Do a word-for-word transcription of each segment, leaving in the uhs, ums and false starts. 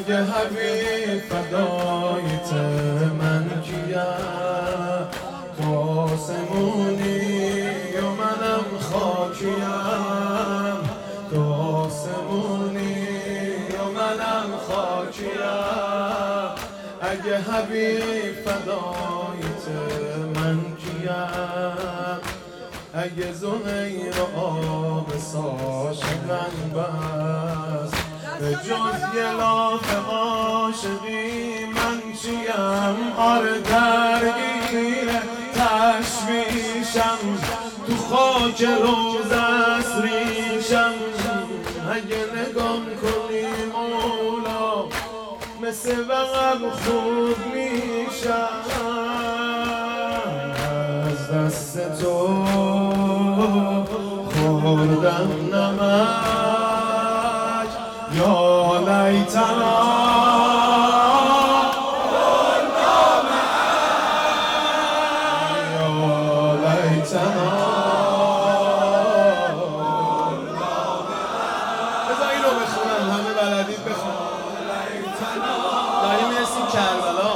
اگه حبیب فدایت من کیم، تو آسمونی و منم خاکیم، تو آسمونی و منم خاکیم. اگه حبیب فدایت من کیم، اگه زهیر آب ساشقن بس، به جز یه لاف عاشقی من چیم؟ آره درگیر تشویشم، تو خاک روزست ریشم. اگه نگام کنی مولا مثل وقب خوب میشم. از دست تو خوردم نمک، یا لیتنا یا لیتنا. بذار اینو بخونم، همه بلدید بخونم. داریم میرسیم کربلا.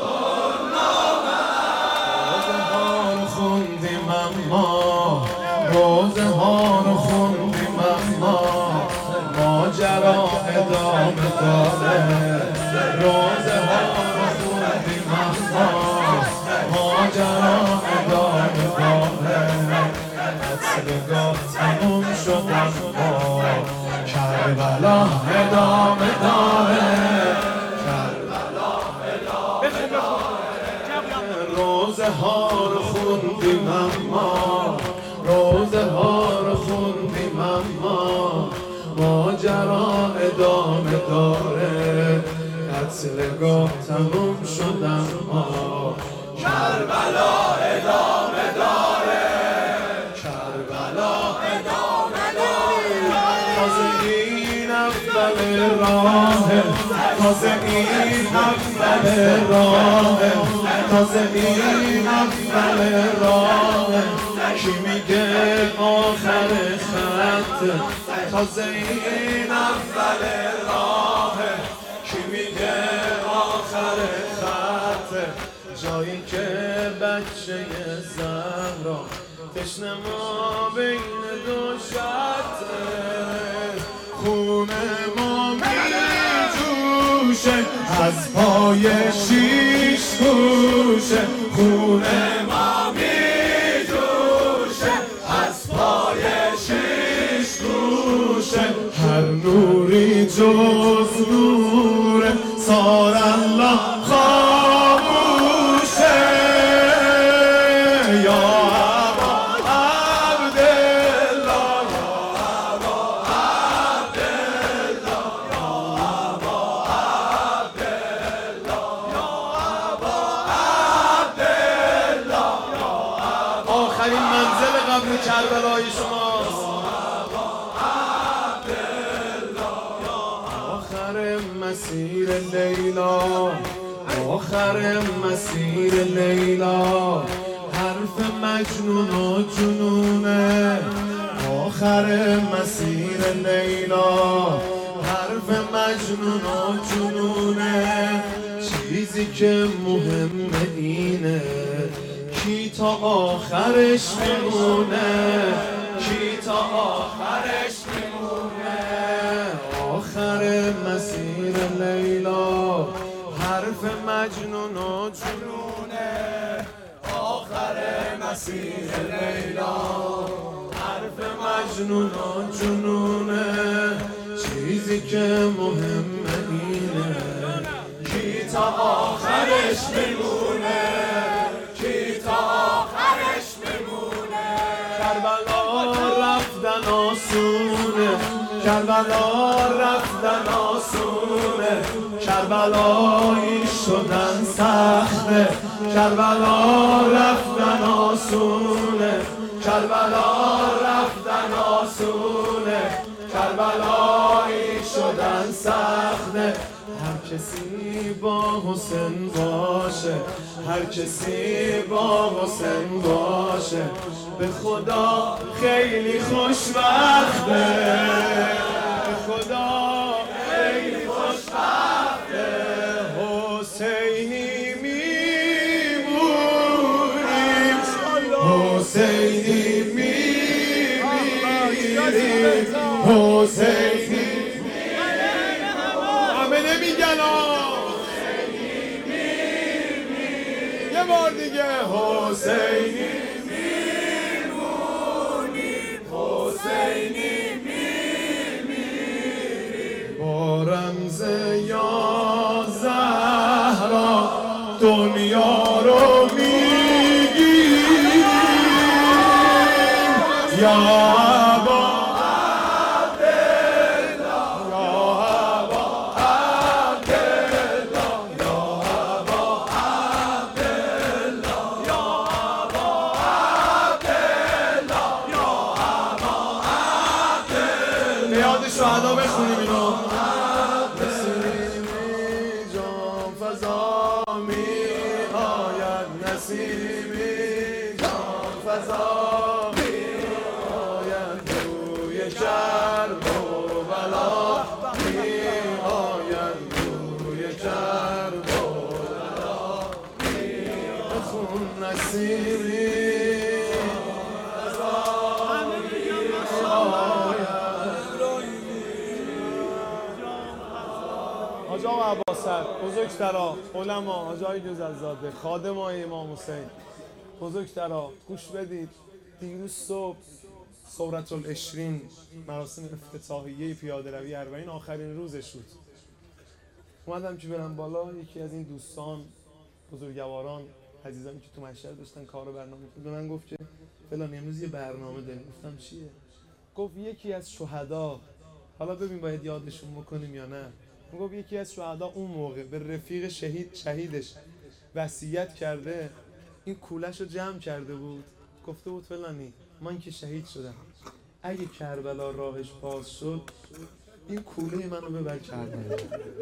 روزه ها رو خوندیم اما، روزه ها رو خوندیم اما، ماجرا ادامه داره. روزه ها رو خوندیم اما، ماجرا ادامه داره. قتلگاه تموم شد اما کربلا ادامه داره. روزه ها رو خوندیم اما، روزه ها رو خوندیم اما، ماجرا ادامه داره. قتلگاه تموم شد اما کربلا ادامه داره. کربلا ادامه داره. تازه این اول راهه، تازه این اول راهه، تازه این اول راهه. کی میگه آخر خط؟ تازه این اول راهه. کی میگه آخر خط؟ جایی که بچه زهرا تشنه ما بین دو شطه، خونه ما میجوشه از پای شیش گوشه. خونه ما میجوشه از پای شیش گوشه. هر نوری جز نور سار الله خاموشه. یا ابا عبدالله، یا ابا عبدالله، یا ابا عبدالله، یا ابا عبدالله، یا ابا. آخرین منزل قبر کربلای شماست. آخر مسیر لیلا، آخر مسیر لیلا، حرف مجنون و جنونه. آخر مسیر لیلا، حرف مجنون و جنونه. چیزی که مهمه اینه کی تا آخرش میمونه، کی تا آخرش میمونه. آخر مسیر لیلا، حرف مجنون و جنونه. آخر مسیر لیلا، حرف مجنون و جنونه. چیزی که مهمه اینه کی تا آخرش میمونه، کی تا آخرش میمونه. کربلا رفتن آسونه، کربلا رفتن آسونه. کربلایی شدن سخته، کربلا رفتن آسونه. کربلا رفتن آسونه، کربلایی شدن سخته. هر کسی با حسین باشه، هر کسی با حسین باشه، به خدا خیلی خوشبخته، به خدا خیلی خوشبخته. حسینی همه نمیگن یه بار دیگه حسینی حسینی میمیری با رمز یا زهرا دنیا رو میگیری یا ابا عبدالله یا ابا عبدالله یا ابا عبدالله یا ابا عبدالله یا ابا عبدالله به یاد شهدا بخونیم اینو نسیمی جان فضا می آید نسیمی جان فضا کرب و بلا می آید روی کرب و بلا بخون نسیمی حاج آقا عباس‌سر بزرگترا علما حاج آقای گوزرزاده خادمای امام حسین بزرگترا گوش بدید. دیروز صبح ثورت العشرین مراسم افتتاحیه پیاده روی اربعین آخرین روزش بود. اومدم که برم بالا، یکی از این دوستان بزرگواران عزیزانی که تو مشهد داشتن کار و برنامه به من گفت که فلان امروز یه برنامه داریم. گفتم چیه؟ گفت یکی از شهدا، حالا ببین باید یادشون بکنیم یا نه. گفت یکی از شهدا اون موقع به رفیق شهید شهیدش وصیت کرده، این کولش رو جمع کرده بود، گفته بود فلانی من که شهید شدم، اگه کربلا راهش باز شد این کوله منو ببر کربلا.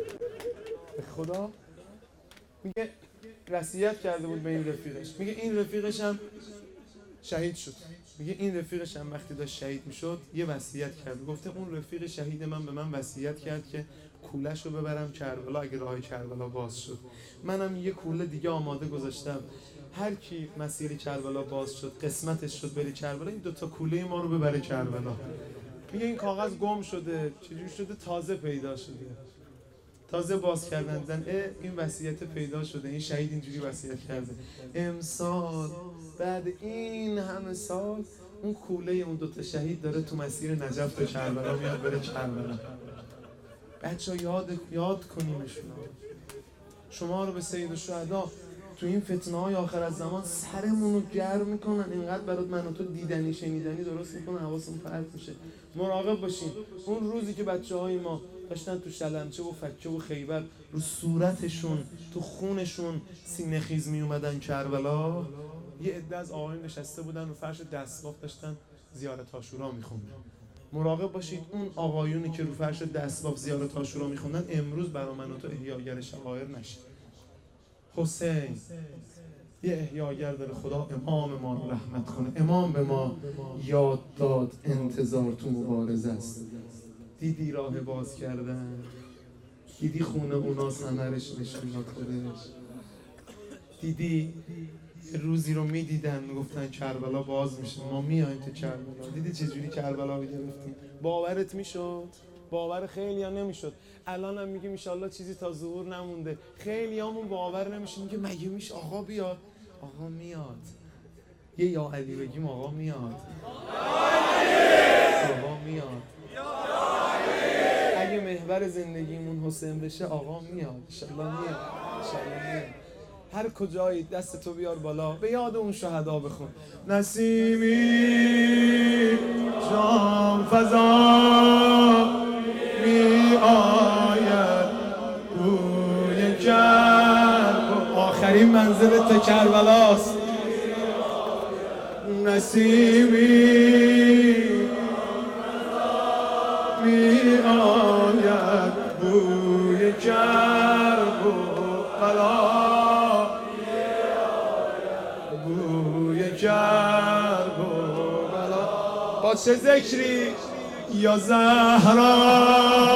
به خدا میگه وصیت کرده بود به این رفیقش، میگه این رفیقش هم شهید شد، میگه این رفیقش هم وقتی داشت شهید میشد یه وصیت کرد، گفته اون رفیق شهید من به من وصیت کرد که کولش رو ببرم کربلا اگه راه کربلا باز شد. منم یه کوله دیگه آماده گذاشتم، هر کی مسیر کربلا باز شد قسمتش شد بره کربلا، این دوتا کوله ما رو ببره کربلا. میگه این کاغذ گم شده، چجوری شده؟ تازه پیدا شده، تازه باز کردن زن این وصیت پیدا شده، این شهید اینجوری وصیت کرده. امسال بعد این همه سال اون کوله اون دوتا شهید داره تو مسیر نجف تا کربلا میاد بره کربلا. بچه ها یاد یاد کنیمشون، شما رو به سید الشهدا تو این فتنه های آخر از زمان سرمون رو گرم میکنن، اینقدر برات من و تو دیدنی شنیدنی درست میکنن، حواسمون پرت میشه. مراقب باشین. اون روزی که بچه های ما داشتن تو شلمچه و فکه و خیبر رو صورتشون تو خونشون سینه خیز می اومدن کربلا، یه عده از آقایون نشسته بودن رو فرش دستباف داشتن زیارت عاشورا میخوندن. مراقب باشید اون آقایونی که رو فرش دستباف زیارت عاشورا میخوندن امروز برا من و تو احیاگر شعائر نشید. حسین یه احیاگر داره، خدا امام ما رو رحمت کنه. امام به ما یاد داد انتظار تو مبارزه است. دیدی راه باز کردن، دیدی خونه اونا ثمرش نشون داد خودش، دیدی روزی رو میدیدن میگفتن کربلا باز میشه ما میایم تو کربلا، دیدی چجوری کربلا رو گرفتیم؟ باورت میشد؟ باور خیلی ها نمیشد. الان هم میگیم انشالله چیزی تا ظهور نمونده، خیلی همون باور نمیشه، میگه مگه میشه آقا بیاد؟ آقا میاد. یه یا علی بگیم آقا میاد. آقا میاد. اگه محور زندگیمون حسین بشه آقا میاد، انشالله میاد، انشالله میاد. هر کجایی دست تو بیار بالا، به یاد اون شهدا بخون. نسیمی جان فضا می آید بوی کرب، آخرین منزل تا کربلاست. نسیمی می آید بوی کرب و بلا، بوی کرب و بلا. با چه ذکری؟ یا زهرا